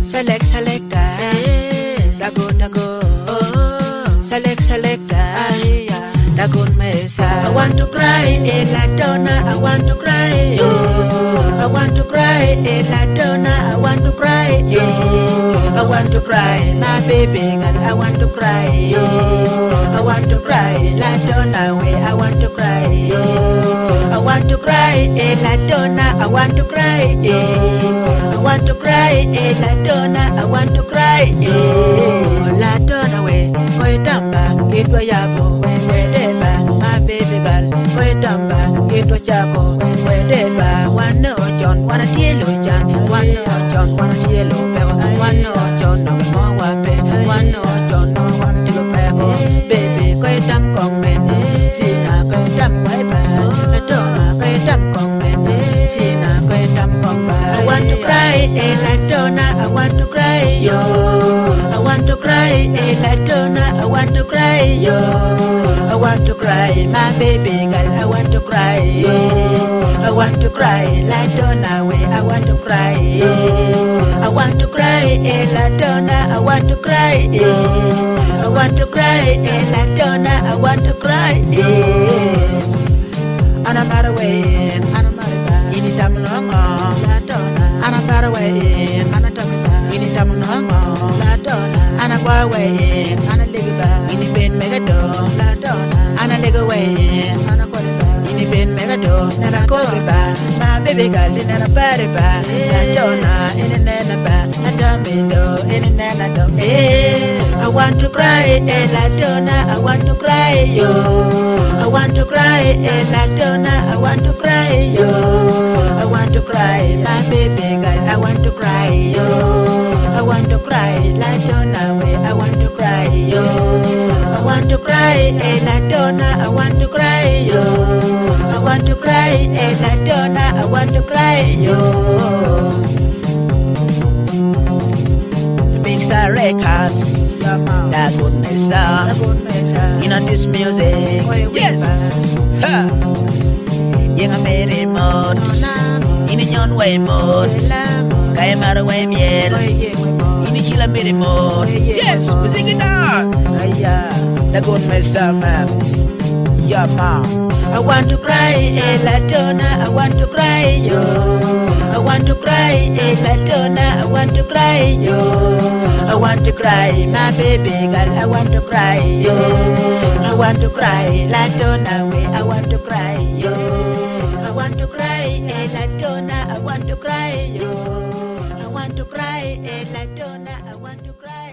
selecta, dago, selecta, dagon mesa. I want to cry, la donna, I want to cry, I want to cry, la donna, I want to cry, I want to cry, my baby girl, I want to cry, I want to cry, la donna, way, I want to cry, I want to cry, la donna, I want to cry, I want to cry, la donna, I want to cry, la donna, way, koi tamba, kitwa yabo, wedeba, my baby girl, koi tamba, kitwa chako, wedeba, wano John, wana tielo John, wano John, wana tielo pego, wano John, no mo wape, wano John, no wana tielo pego, baby, koi tam kong men, sina koi tam bye bye, donna koi tam kong men, sina koi tam kong bye. I want to cry, la donna, I want to cry, yo. I want to cry, la donna, I want to cry, yo. I want to cry, my baby girl, I want to cry, yo. I want to cry, la donna, way, I want to cry, yo. I want to cry, la donna, I want to cry, yo. I want to cry, la donna, I want to cry, yo. And I'm out of way, and I'm out of bed. You need time long, la donna. And I'm out of way, and I'm talking about. You need time long, la donna. And I'm far away, and I live back. You need been mega door, la donna. And I live away, and I call it back. You need been mega door, and I call it back. My baby girl, in a party back. La donna, in a nana back. I don't mean do, in a nana don't. I want to cry, la donna, I want to cry, yo. I want to cry, la donna, I want to cry, yo. I want to cry, my baby girl, I want to cry, yo. I want to cry, la donna, way, I want to cry, yo. I want to cry, la donna, I want to cry, yo. I want to cry, la donna, I want to cry, yo. Big Star Records. That good mesa, you know this music, yes. Yang a merry mode, in a yon way mode, kaya mara way miel, in a chila merry mode, yes. We sing it on, that good mesa man, yeah man. I want to cry, la donna, I want to cry, yo. I want to cry, la donna, I want to cry, yo. I want to cry, my baby girl, I want to cry, yo. I want to cry, la donna, way, I want to cry, yo. I want to cry, la donna, I want to cry, yo. I want to cry, la donna, I want to cry.